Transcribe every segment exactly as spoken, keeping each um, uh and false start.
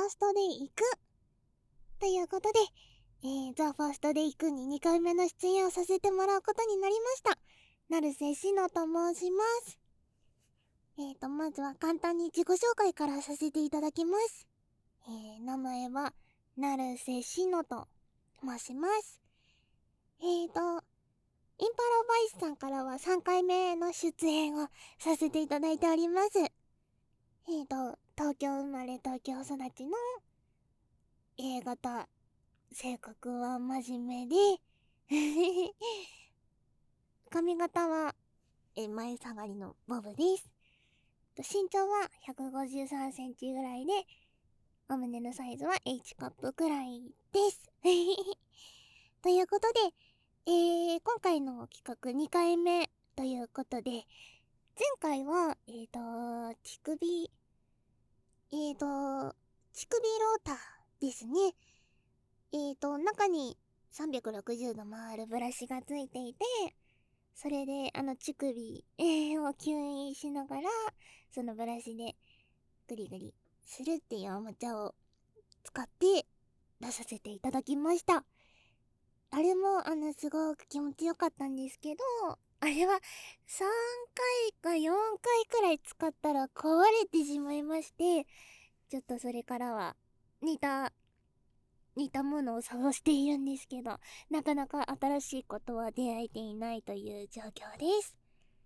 ーストで行くということで、えー、ザ・ファーストで行くににかいめの出演をさせてもらうことになりました。成瀬しのと申します。えーと、まずは簡単に自己紹介からさせていただきます。えー、名前は、成瀬しのと申します。えーと、インパラバイスさんからはさんかいめの出演をさせていただいております。えーと、東京生まれ東京育ちの A 型、性格は真面目で髪型はえ前下がりのボブです。身長はひゃくごじゅうさんセンチぐらいで、お胸のサイズは H カップくらいですということで、えー、今回の企画にかいめということで、前回はえーと乳首えーと乳首ローターですね。えーと中にさんびゃくろくじゅうど回るブラシがついていて、それであの乳首、えー、を吸引しながらそのブラシでグリグリするっていうおもちゃを使って出させていただきました。あれもあのすごく気持ちよかったんですけど、あれはさんかいかよんかいくらい使ったら壊れてしまいまして、ちょっとそれからは似た似たものを探しているんですけど、なかなか新しいことは出会えていないという状況です。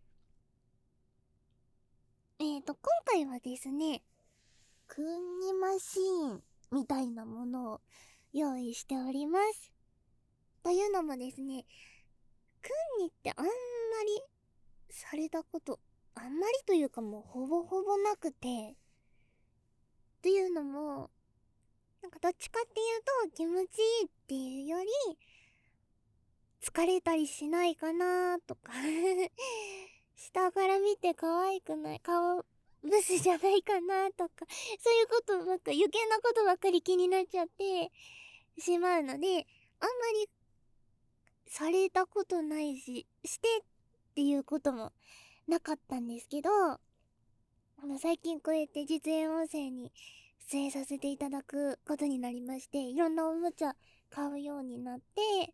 えーと今回はですね、くんにマシーンみたいなものを用意しております。というのもですね、くんにってあんまりされたことあんまりというかもうほぼほぼなくて、というのもなんかどっちかっていうと気持ちいいっていうより疲れたりしないかなとか下から見て可愛くない顔ブスじゃないかなとか、そういうことばっか余計なことばっかり気になっちゃってしまうので、あんまりされたことないししてっていうこともなかったんですけど、あの最近こうやって実演音声に出演させていただくことになりまして、いろんなおもちゃ買うようになって、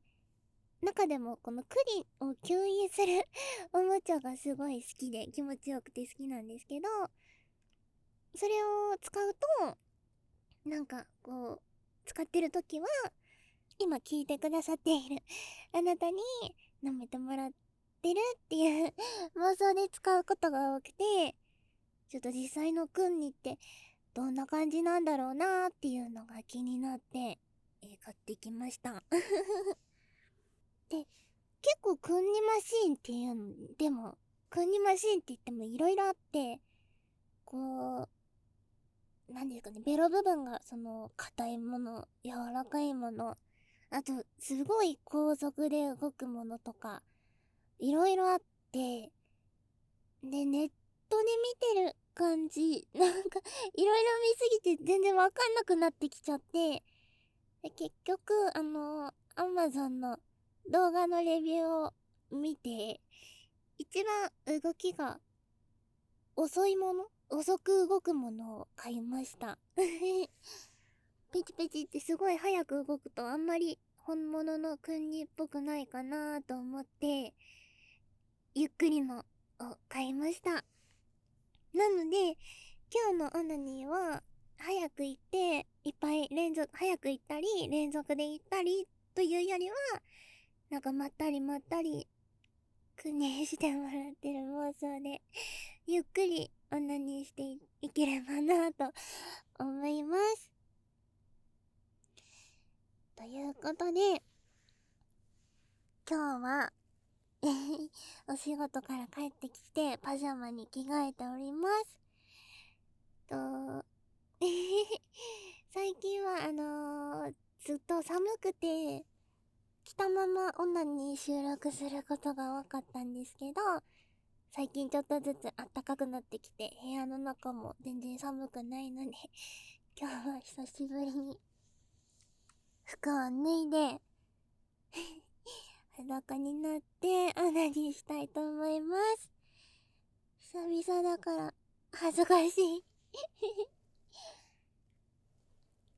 中でもこのクリを吸引するおもちゃがすごい好きで気持ちよくて好きなんですけど、それを使うとなんかこう使ってる時は今聞いてくださっているあなたに舐めてもらってるっていう妄想で使うことが多くて、ちょっと実際のくんにってどんな感じなんだろうなーっていうのが気になって、えー買ってきましたで、結構くんにマシーンっていうのでもくんにマシーンって言ってもいろいろあって、こうなんですかね、ベロ部分がその硬いもの、柔らかいもの、あとすごい高速で動くものとかいろいろあって、でネットで見てる感じなんかいろいろ見すぎて全然わかんなくなってきちゃって、で結局あのアマゾンの動画のレビューを見て、一番動きが遅いもの遅く動くものを買いましたペチペチってすごい早く動くとあんまり本物のくんにっぽくないかなと思って、ゆっくりのを買いました。なので今日のオナニーは早く行っていっぱい連続早く行ったり連続で行ったりというよりは、なんかまったりまったりくねしてもらってる妄想でゆっくりオナニーしていければなと思います。ということで今日はお仕事から帰ってきてパジャマに着替えております。と最近はあのー、ずっと寒くて着たままオナニー収録することが多かったんですけど、最近ちょっとずつ暖かくなってきて部屋の中も全然寒くないので今日は久しぶりに服を脱いで裸になってオナニーしたいと思います。久々だから恥ずかしい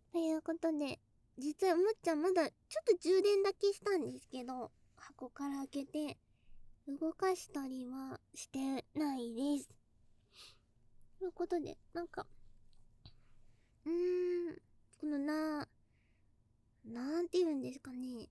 いうことで、実はおもちゃまだちょっと充電だけしたんですけど、箱から開けて動かしたりはしてないです。ということで、なんか、うーん、このな、なんて言うんですかね。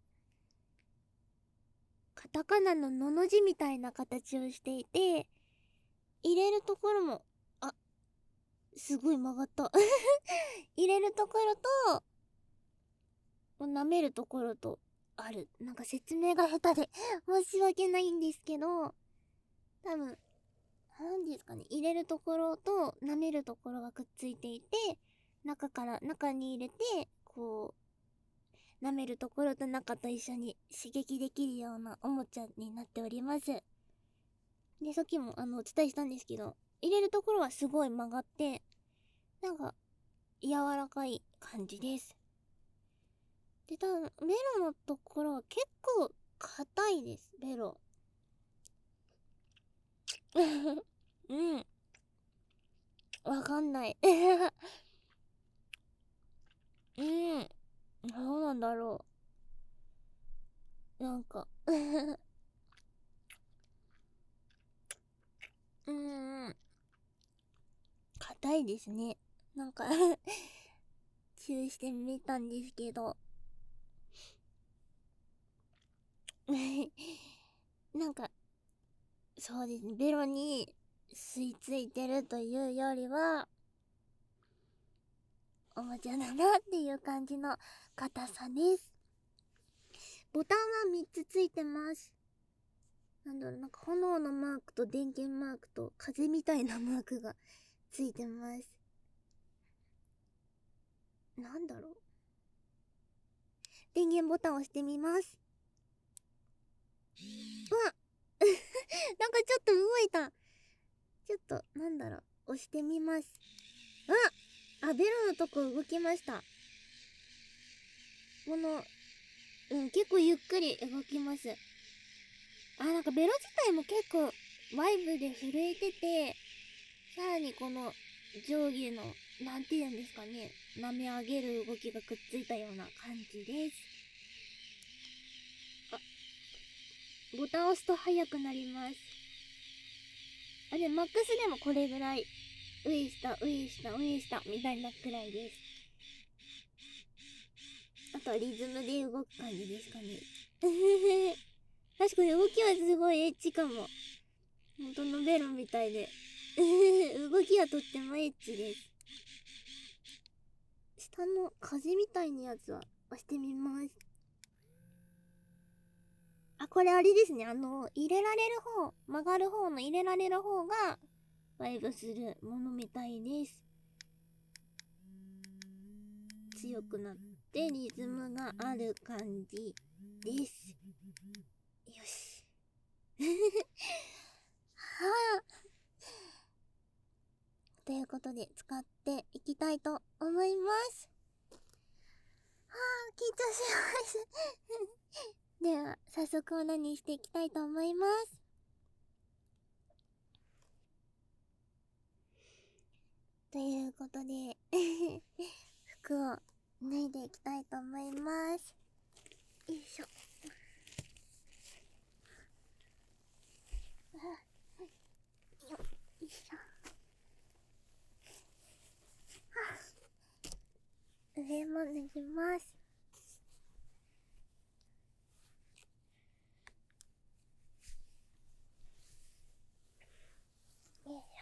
カタカナののの字みたいな形をしていて、入れるところも、あ、すごい曲がった。入れるところと、舐めるところと、ある。なんか説明が下手で申し訳ないんですけど、多分、なんですかね、入れるところと舐めるところがくっついていて、中から、中に入れて、こう、舐めるところと中と一緒に刺激できるようなおもちゃになっております。で、さっきもあの、お伝えしたんですけど、入れるところはすごい曲がって、なんか、柔らかい感じです。で、多分、ベロのところは結構硬いです、ベロ。うん。わかんない。うん。どうなんだろう。なんかうーん。硬いですね。なんかチューしてみたんですけどなんか、そうですね。ベロに吸い付いてるというよりは、おもちゃだなっていう感じの硬さです。ボタンはみっつついてます。なんだろう、なんか炎のマークと電源マークと風みたいなマークがついてます。なんだろう。電源ボタンを押してみます。うわなんかちょっと動いた。ちょっと、なんだろう。押してみます。ああ、ベロのとこ動きました。この、うん、結構ゆっくり動きます。あ、なんかベロ自体も結構ワイブで震えてて、さらにこの上下の、なんて言うんですかね、舐め上げる動きがくっついたような感じです。あ、ボタンを押すと速くなります。あ、で、マックスでもこれぐらい。上下、上下、上下、みたいなくらいです。あとはリズムで動く感じですかね。確かに動きはすごいエッチかも。本当のベロみたいで。動きはとってもエッチです。下の風みたいなやつは押してみます。あ、これあれですね。あの、入れられる方、曲がる方の入れられる方が、ワイブするものみたいです。強くなってリズムがある感じです。よし。はあ。ということで、使っていきたいと思います。はあ、緊張します。では、早速オナニーしていきたいと思います。ということで、服を脱いでいきたいと思います。よいしょ。よいしょ。上も脱ぎます。よいしょ。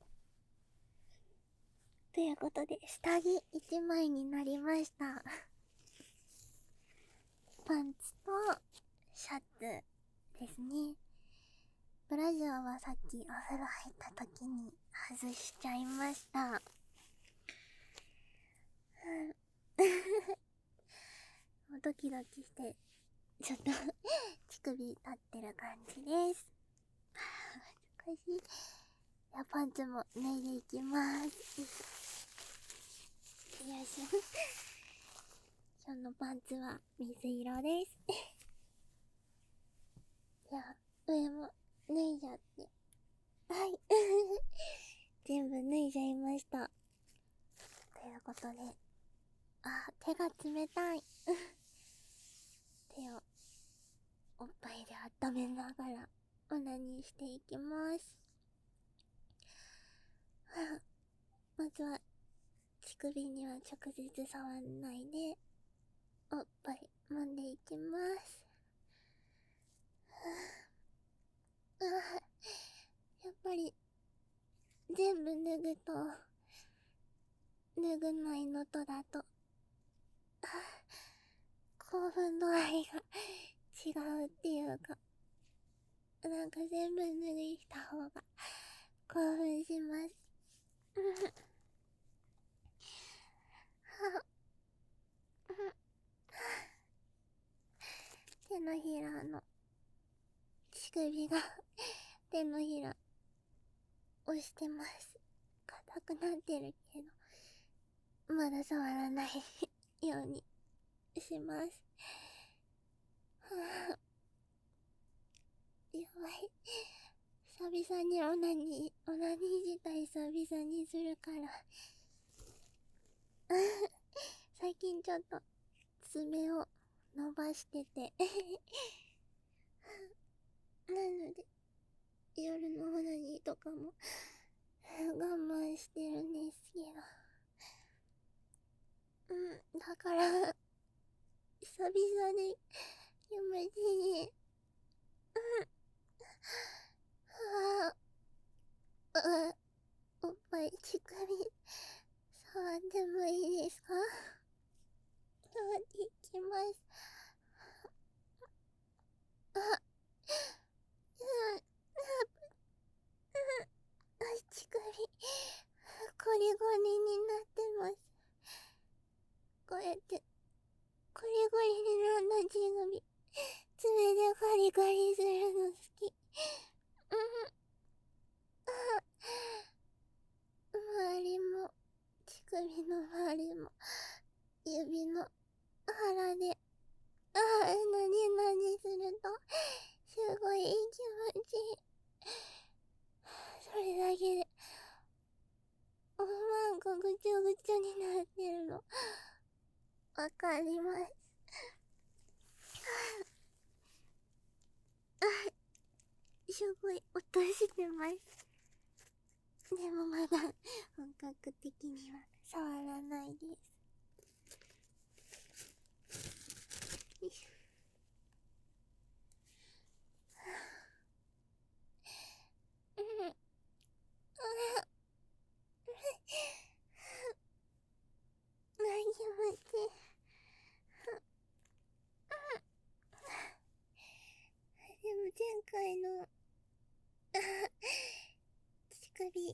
ということで、下着いちまいになりました。パンツとシャツですね。ブラジャーはさっきお風呂入った時に外しちゃいました。もうドキドキして、ちょっと乳首立ってる感じです。難しい。じゃあパンツも脱いでいきます。よいしょ。今日のパンツは水色です。じゃあ、上も脱いじゃって。はい。全部脱いじゃいました。ということで、 あ、手が冷たい。手をおっぱいで温めながらオナニーしていきます。はあ、まずは乳首には直接触んないでおっぱい揉んでいきます。はあ、うわ、やっぱり全部脱ぐと脱ぐないのとだと、はあ、興奮度合いが違うっていうか、なんか全部脱いした方が興奮します。はあ、手のひらの乳首が手のひら押してます。硬くなってるけどまだ触らないようにします。はあ、やばい、久々にオナニーオナニー自体久々にするから最近ちょっと爪を伸ばしててなので夜のオナニーとかも我慢してるんですけど、うん、だから久々に気持ちいい。うん、はあ、あ、おっぱい乳首触ってもいいですか？触っていきます。あ、うん、うん、乳首ゴリゴリになってます。こうやってゴリゴリになった乳首爪でガリガリするの好き。うん、あ、周りも乳首の周りも指の腹で、ああ、なになにするとすごいいい気持ちいい。それだけでおまんこぐちょぐちょになってるのわかります。あ、すごい音してます。でもまだ本格的には触らないです。よいしょ。うん、うん、気持ちいい。でも前回の乳首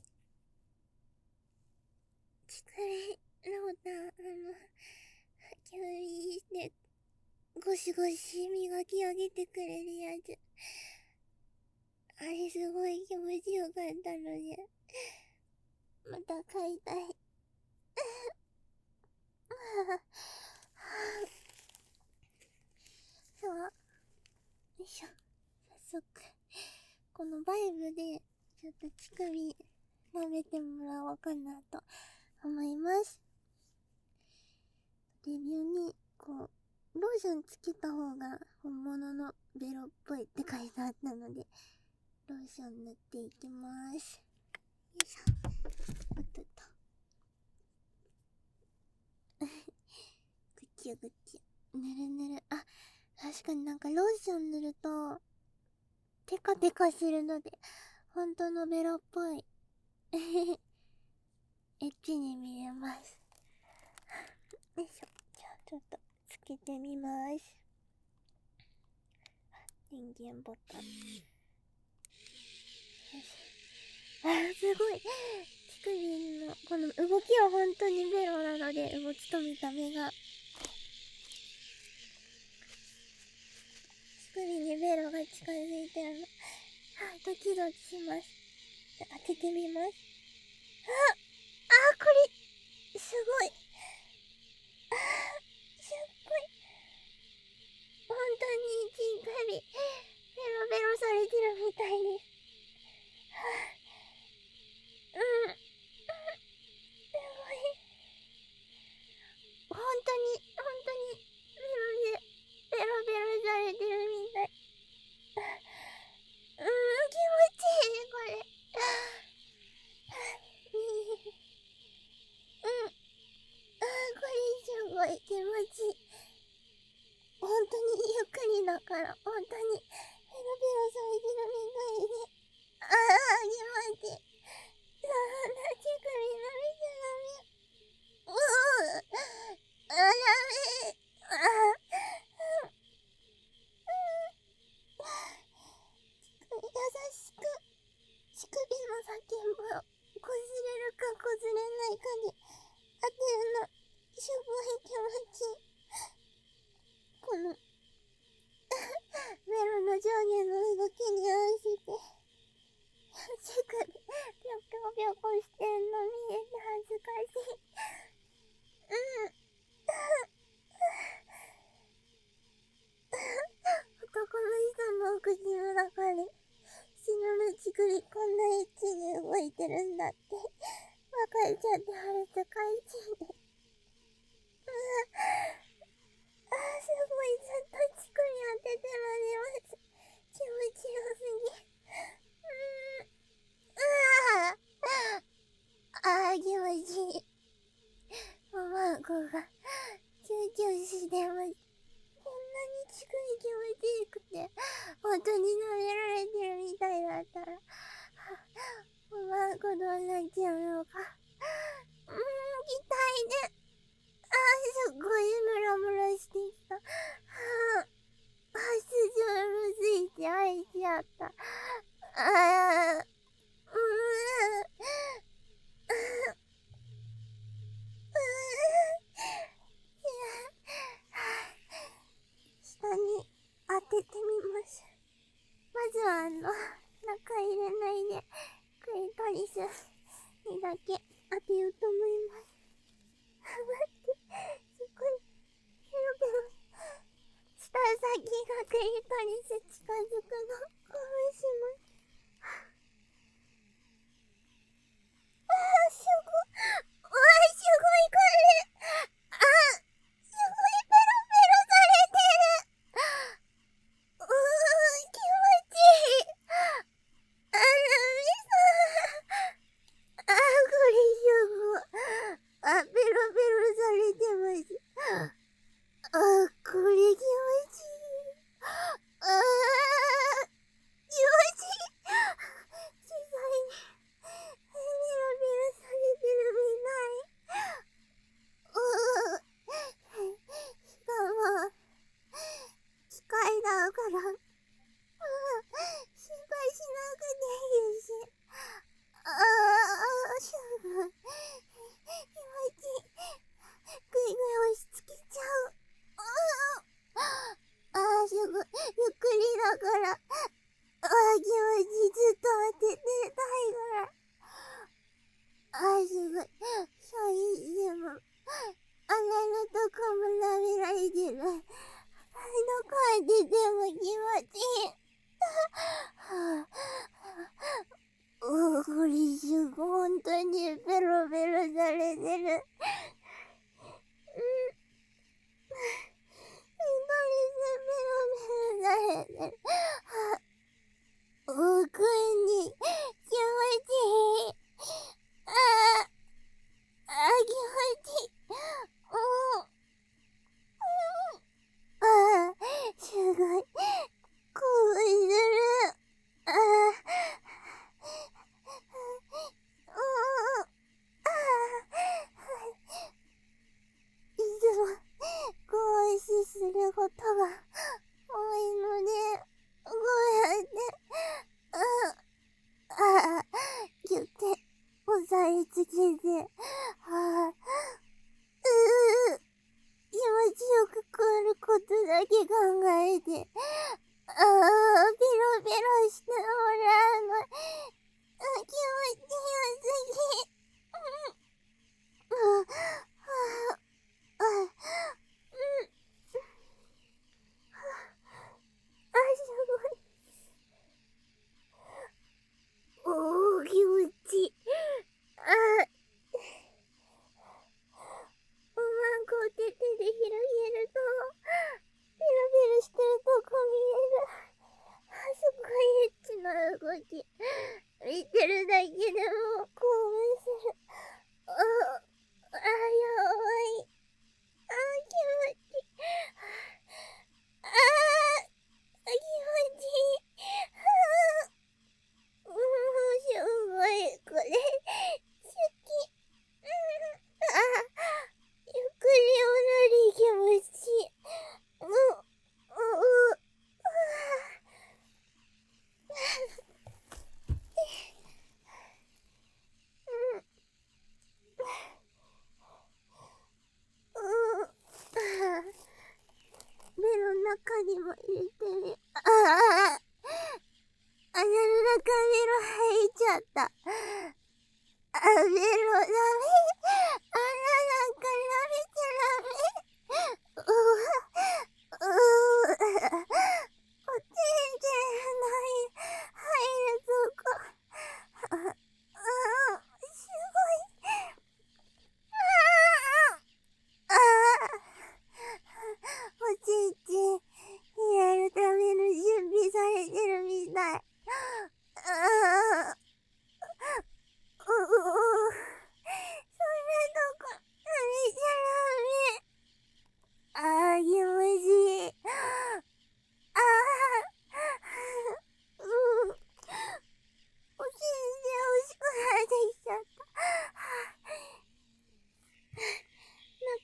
乳首のボタン、あの吸引してゴシゴシ磨き上げてくれるやつ、あれすごい気持ちよかったのでまた買いたい。さあ、よいしょ。早速このバイブでちょっと乳首舐めてもらおうかなと思います。レビューにこうローションつけた方が本物のベロっぽいって書いてあったのでローション塗っていきます。よいしょ。おっとっとぐちゅぐちゅ、ぬるぬる。あ、確かになんかローション塗るとテカテカするので本当のベロっぽいエッチに見えます。よいしょ。じゃあちょっとつけてみます。電源ボタン。あー、すごい。乳首のこの動きは本当にベロなので、動きと見た目が乳首にベロが近づいてるの。あ、ドキドキします。開けてみます。あ、あ、これすごい。あー、すっごい。本当に乳首ベロベロされてるみたいです。うん、すごい。本当に本当にベロベロベロベロされてるみたい。うーん、気持ちいいこれ。うん、あー、これすごい気持ちいい。本当にゆっくりだから、本当にベロベロされてるみたいで、ああ、気持ちいい。そんな乳首舐めちゃダメ。うー、あ、ダメ。あー、優しく乳首の先っぽをこすれるかこすれないかで当てるのすごい気持ちいい。このベロの上下の動きに合わせて乳首ぴょぴょぴょこしてんの見えて恥ずかしい。うん。男の人の口の中で死ぬの乳首こんなエッチに動いてるんだって分かっちゃって恥ずかしいです。うわあー、すごいずっと乳首当ててられます。気持ちよすぎ。うーん、うわあ、あー、気持ちいい。おまんこがキュンキュンしてます。こんなに乳首気持ちいいくて本当に舐められてるみたいだったらおまんこどうなっちゃうのか。うーん、痛いね。あー、すっごいムラムラしてきた。はぁ、発情むずいて開いちゃった。あー、うーん、下に当ててみます。まずはあの、中入れないで、クリトリスにだけ当てようと思います。待って、すごい、ペロペロ。舌先がクリトリス近づくの、興奮します。あー、すごい。うわー、すごいこれ。あー、すごいペロペロされてる。うーん、気持ちいい。あー、あー、これすごい。あ、ペロペロされてます。あー、これ気持ちいい。あー、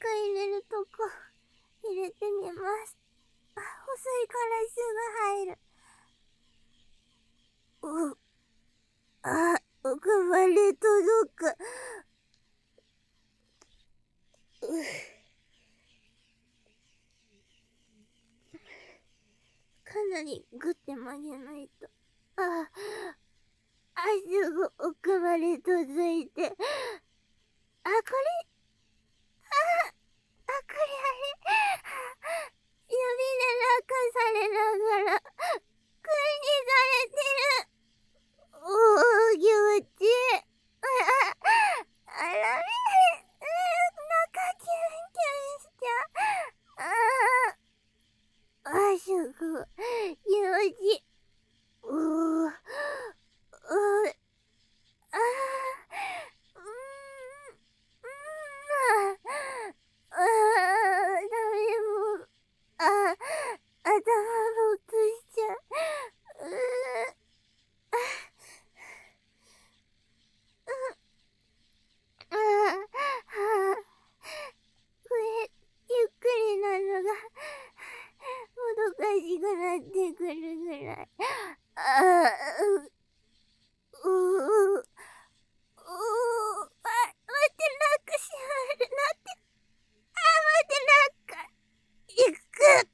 入れるとこ入れてみます。あ、細いからすぐ入る。う、あ、奥まで届く。うかなりグッて曲げないと。あ、あ、すぐ奥まで届いて。あ、これ、あ、あ、これあれ。指で落下されながら、空にされてる。おー、気持ちいい。あ、あらめ、うん、中キュンキュンしちゃう。あー、あ、すごい。気持ちいい。うー、うー、あー、うーん、うーん、あー、ダメもう、あー、頭ぼーっとしちゃう。うー、あ、あー、あー、これ、ゆっくりなのが、もどかしくなってくるぐらい。ああ、う、う、う、う、あ、待って、なんかしまる。なって、あ、待って、なんか、いく。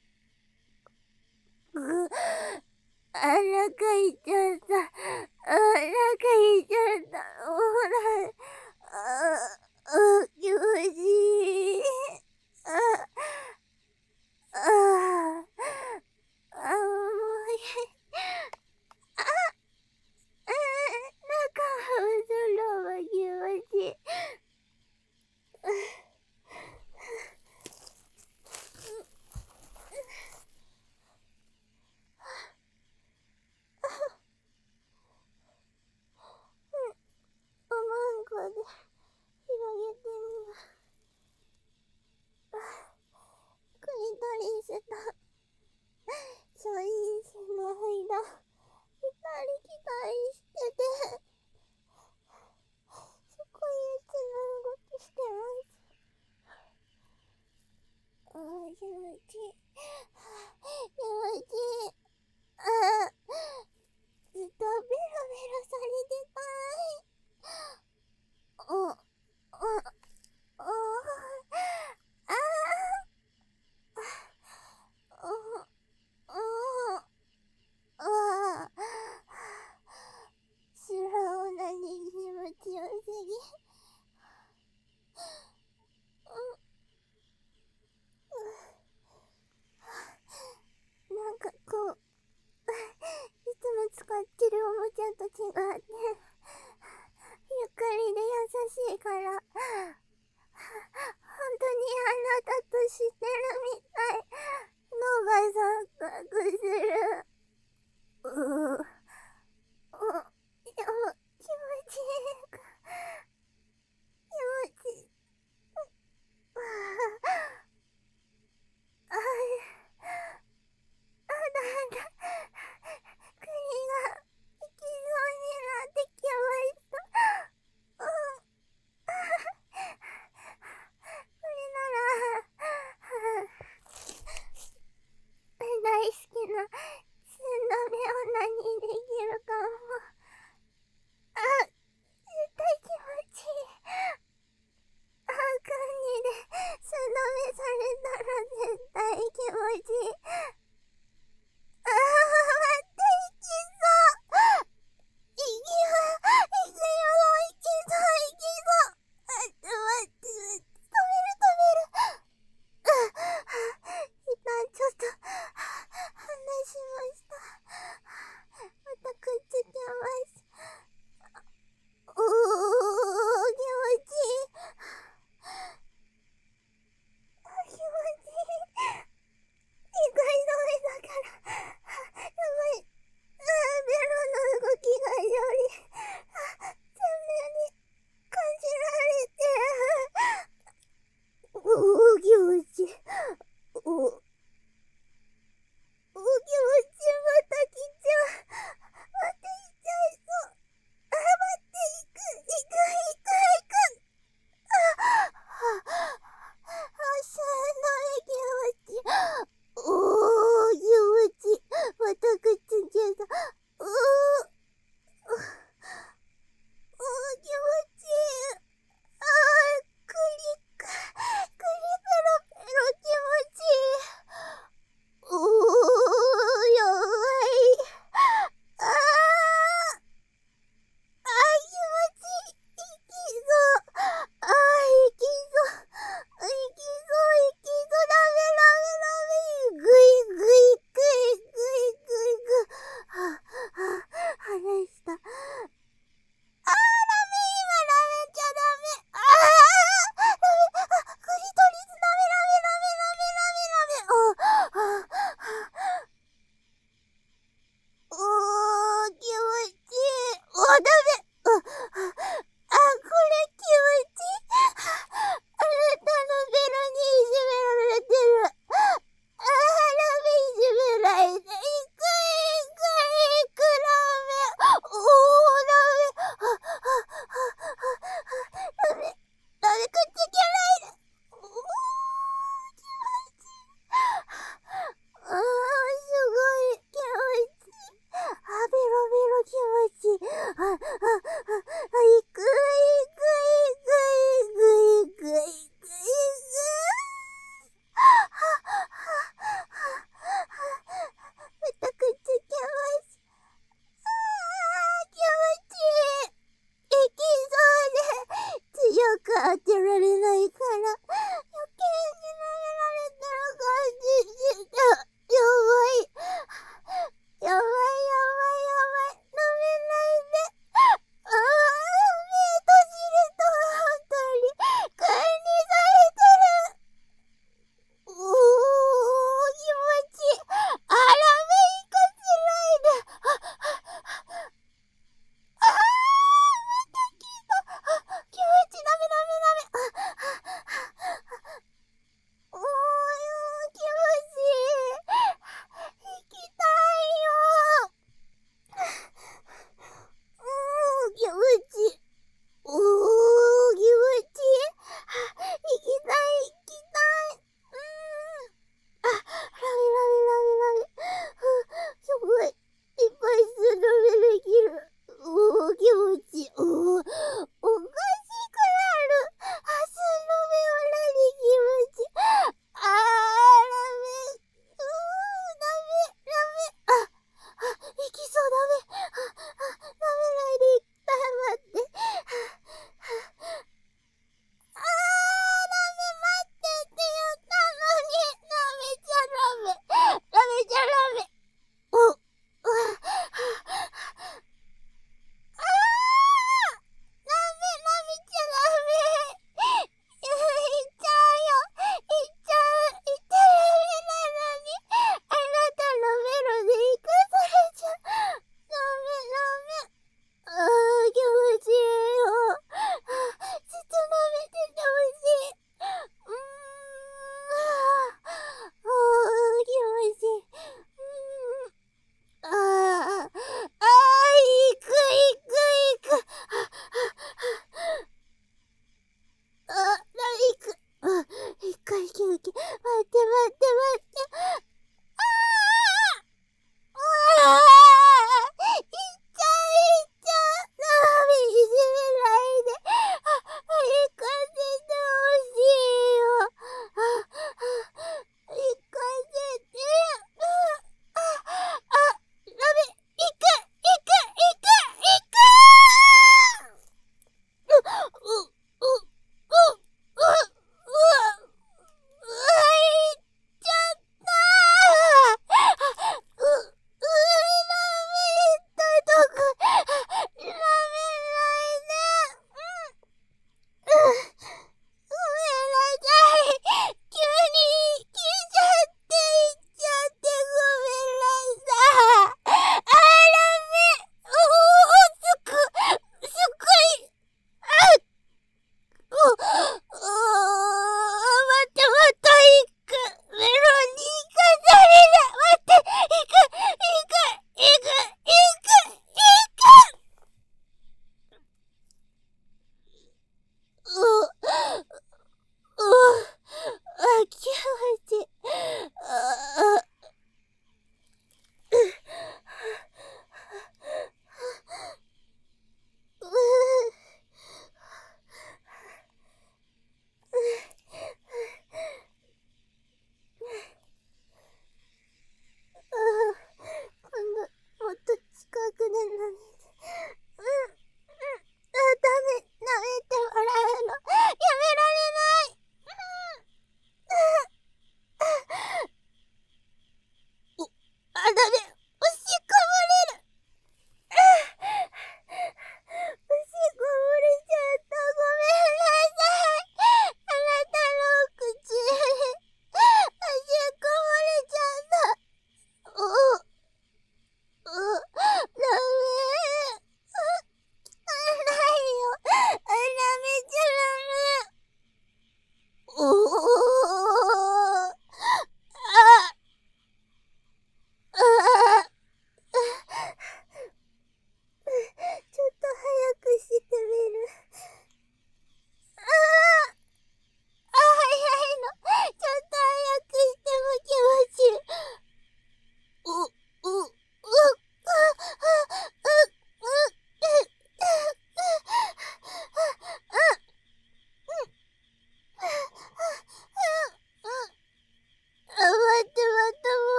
う、あ、なんかいっちゃった。あ、なんかいっちゃった。ほら、あ、あ、気持ちいい。あ、あ、あ、もういい。あ、うん、中をするのが気持ちいい。おまんこで広げてみます。クリトリスと初陰子の間、行ったり来たりしてて、そこにちの動きしてます。あー、気持ちいい。気持ちいい。あー、ずっとベロベロされてたい。お、お、お、あー、お、お、あー、素直なに気持ちよすぎ。なんかこう、いつも使ってるおもちゃと違って、ゆっくりで優しいから、本当にあなたとしてるみたい。のが錯覚する。うー、お、気持ちいいか。気持ちいい。ああ、あ、あ、なんだ。栗が行きそうになってきました。うん。これなら、大好きな寸止めを何できるかも。あ、絶対気持ちいい。あ、カンニで寸止めされたら絶対気持ちいい。あー、待って、いきそう。いきは、いくよ、いきそう、いきそう。待って、待って、止める、止める。あ、一旦ちょっと、離しました。またくっつけます。おー、気持ちいい。あ、気持ちいい。意外の目だから。やばい。あ、ベロの動きがより、あ、鮮明に感じられて。おー、気持ちいい。お、お、気持ちいい。また来ちゃう。また来ちゃいそう。あ、待って、行く、行く、行く、行く。あ、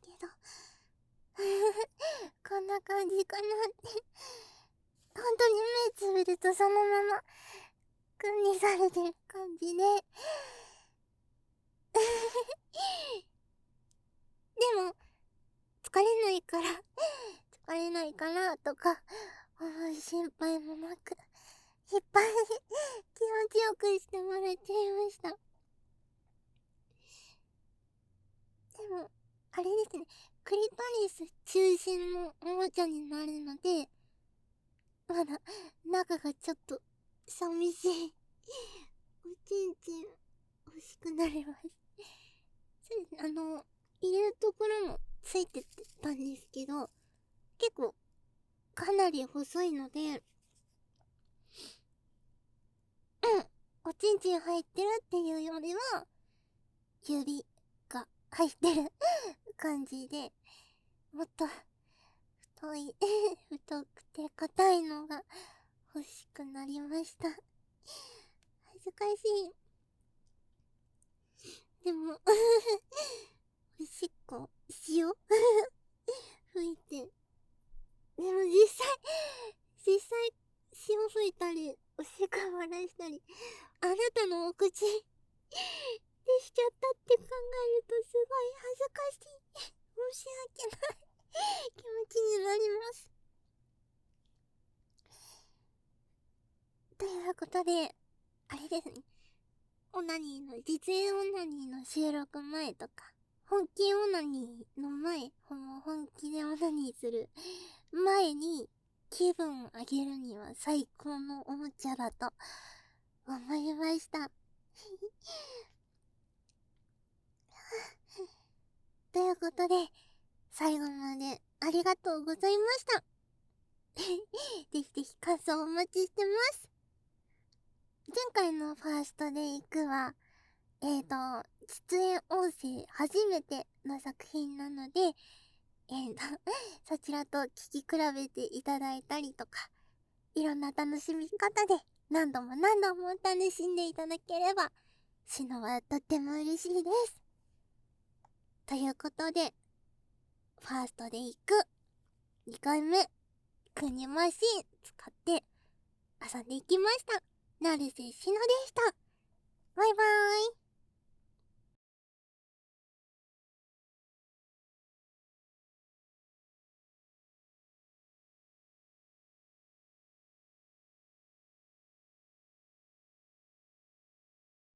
けどこんな感じかなって本当に目つぶるとそのままくんにされてる感じででも疲れないから疲れないかなとか思う心配もなくいっぱい気持ちよくしてもらっちゃいました。でもあれですね、クリトリス中心のおもちゃになるのでまだ中がちょっと寂しいおちんちん欲しくなります。そうですね、あの入れるところもついてたんですけど結構かなり細いので、うん、おちんちん入ってるっていうよりは指が入ってる感じで、もっと太い太くて硬いのが欲しくなりました。恥ずかしい。でもおしっこしよう吹いて。でも実際実際塩吹いたりおしっこ漏らしたりあなたのお口でしちゃったって考えるとすごい恥ずかしい申し訳ない気持ちになります。ということであれですね、オナニーの実演オナニーの収録前とか本気オナニーの前、もう本気でオナニーする前に気分を上げるには最高のおもちゃだと思いましたということで最後までありがとうございましたぜひぜひ感想お待ちしてます。前回のファーストでいくはえーと出演音声初めての作品なのでえーとそちらと聞き比べていただいたりとかいろんな楽しみ方で何度も何度も楽しんでいただければしのはとっても嬉しいです。ということでファーストでいくにかいめくにマシーン使って遊んでいきました。成瀬しのでした。バイバーイ。